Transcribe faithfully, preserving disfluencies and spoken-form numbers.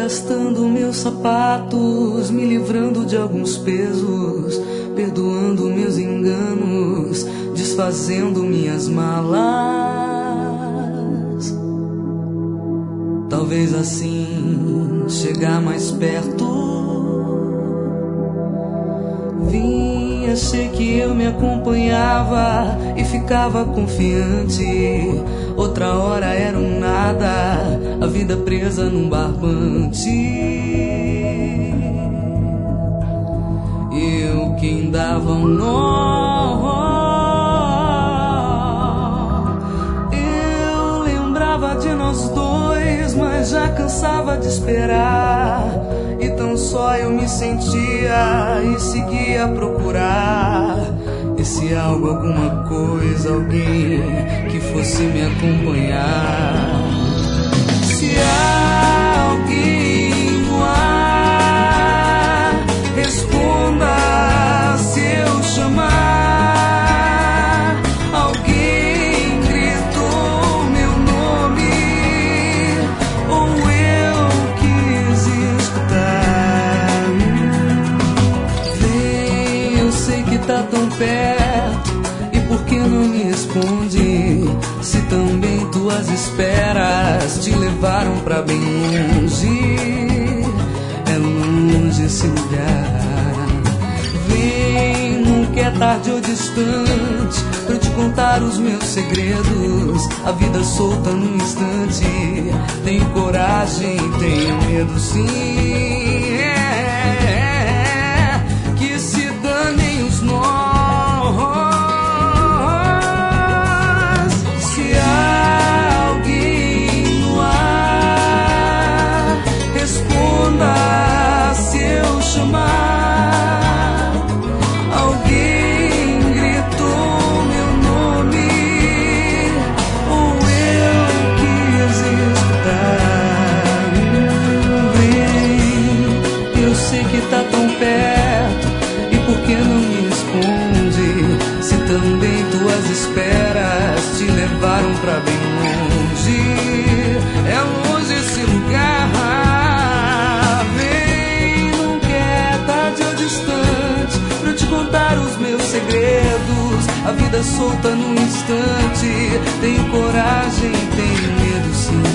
gastando meus sapatos, me livrando de alguns pesos, perdoando meus enganos, desfazendo minhas malas. Talvez assim chegar mais perto. Vim, achei que eu me acompanhava e ficava confiante. Outra hora era um nada, a vida presa num barbante. Eu quem dava um nó. Eu lembrava de nós dois, mas já cansava de esperar. Então só eu me sentia e seguia a procurar esse algo, alguma coisa, alguém que fosse me acompanhar. Se há alguém no ar, responda se eu chamar. Alguém gritou meu nome ou eu quis escutar. Vem, eu sei que tá tão perto, e por que não me responde? Se também tuas esperas te levaram pra bem longe. É longe esse lugar. Vem, nunca é tarde ou distante pra eu te contar os meus segredos. A vida solta num instante. Tenho coragem, tenho medo sim. É, que se danem os nós. Se eu chamar, alguém gritou meu nome ou eu quis escutar. Vem, eu sei que tá tão perto, e por que não me responde? Se também tuas esperas te levaram pra bem longe. É longe esse lugar. Pra te contar os meus segredos, a vida solta num instante. Tenho coragem, tenho medo sim.